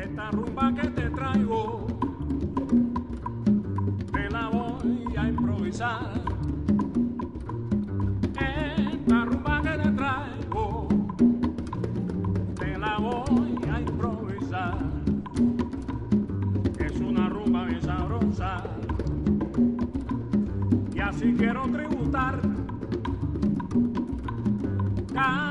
Esta rumba que te traigo, te la voy a improvisar. Esta rumba que te traigo, te la voy a improvisar. Es una rumba bien sabrosa y así quiero tributar.